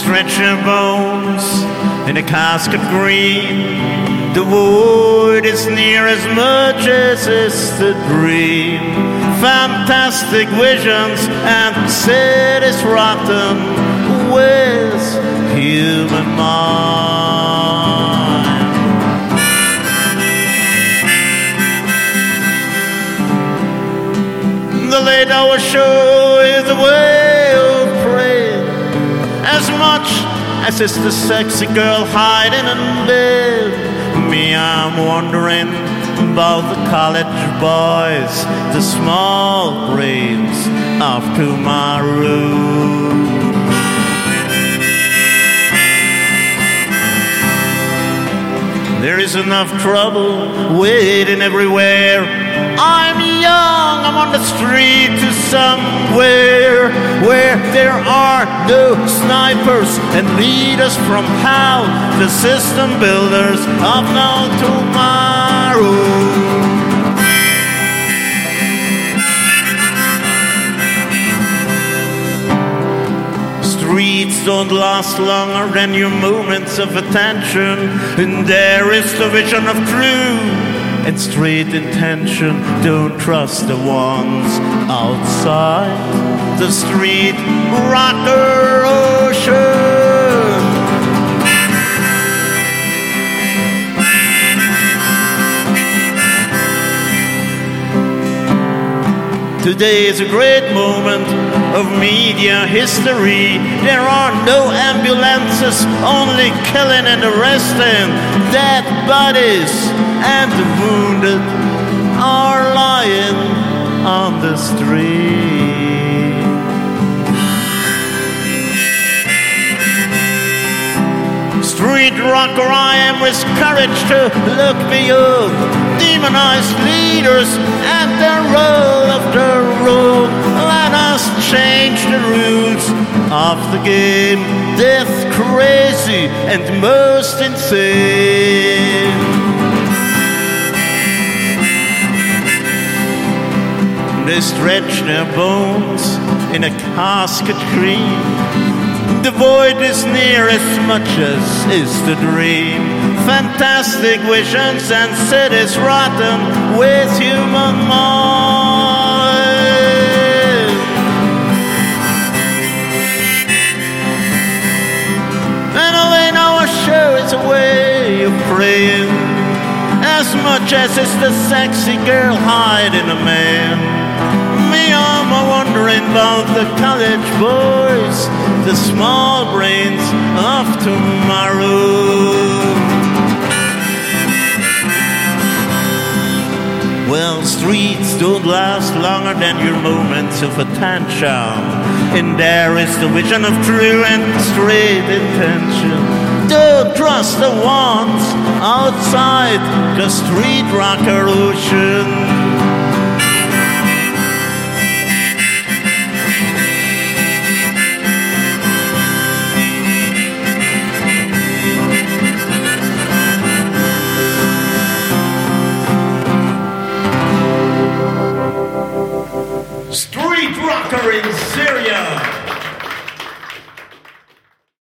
stretch your bones in a casket green. The void is near as much as is the dream. Fantastic visions and cities rotten with human mind. The late hour show is the way of praying, as much as it's the sexy girl hiding in bed. Me, I'm wondering about the college boys, the small brains of tomorrow. There is enough trouble waiting everywhere. I'm young, I'm on the street to somewhere where there are no snipers and leaders from hell, the system builders of no tomorrow. Streets don't last longer than your moments of attention, and there is the vision of true and straight intention. Don't trust the ones outside the street rocker ocean. Today is a great moment of media history. There are no ambulances, only killing and arresting. Dead bodies and the wounded are lying on the street. Street rocker, I am with courage to look beyond demonized leaders and the role of the road. Let us change the rules of the game. Death crazy and most insane. They stretch their bones in a casket green. The void is near as much as is the dream. Fantastic visions and cities rotten with human mind. And only our show is a way of praying, as much as it's the sexy girl hiding a man. Me, I'm wondering about the college boys, the small brains of tomorrow. Well, streets don't last longer than your moments of attention, and there is the vision of true and straight intention. Don't trust the ones outside the street rocker ocean. Street rocker in Syria.